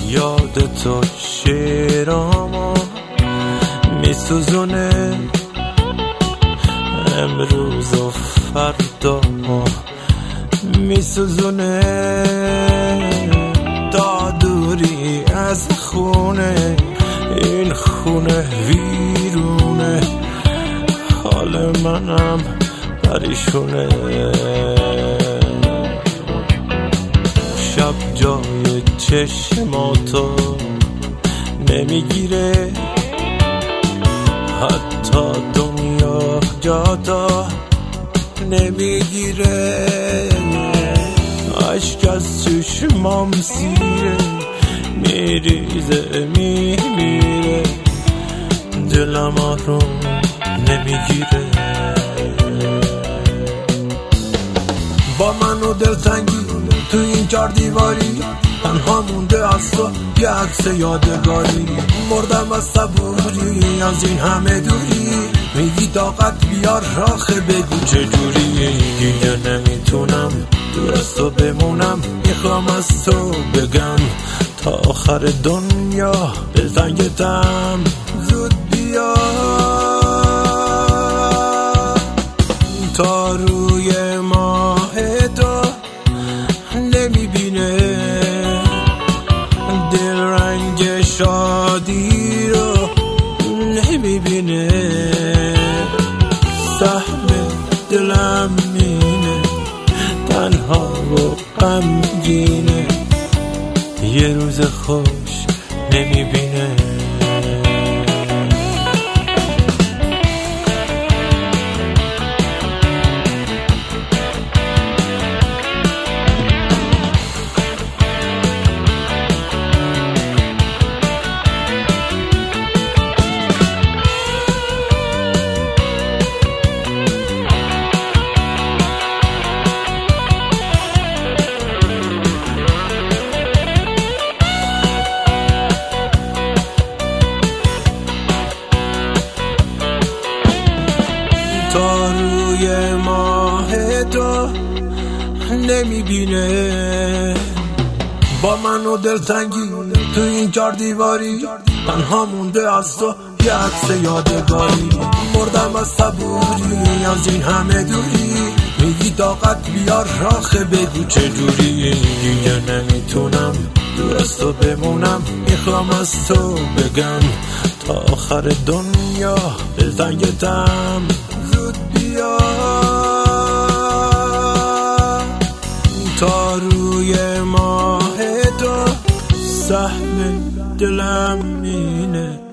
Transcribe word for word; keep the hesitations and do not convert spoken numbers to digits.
یاد تو شعرامو میسوزونه، امروز و فردا میسوزونه. تا دوری از خونه، این خونه ویرونه، حال منم پریشونه. شب جای چشماتو نمیگیره، حتی دنیا جاتا نمیگیره. عشق از چشمام سیره، میریزه میمیره، دلم آروم نمیگیره. با من و دلتنگی تو این چار دیواری، تنها مونده از تو یه عکس یادگاری. مردم از صبوری از این همه دوری، میگی طاقت بیار راخه بگو چجوری. دیگه نمیتونم دور از تو بمونم، میخوام از تو بگم تا آخر دنیا دلتنگتم، زود بیا. تا روی ماه تو نمیبینه، دل رنگ شادی رو نمیبینه. سهم دلم مینه، تنها و غمگینه، یه روز خوش نمیبینه. تا روی ماه تو نمیبینه، با من و دلتنگی تو این چار دیواری، تنها مونده از تو یه عکس یادگاری. مردم از صبوری از این همه دوری، میگی طاقت بیار راخه بگو چجوری. دیگه نمیتونم دور از تو بمونم، میخوام از تو بگم تا آخر دنیا دلتنگتم، زود بیا. تا روی ماه تو سهم دلم اینه،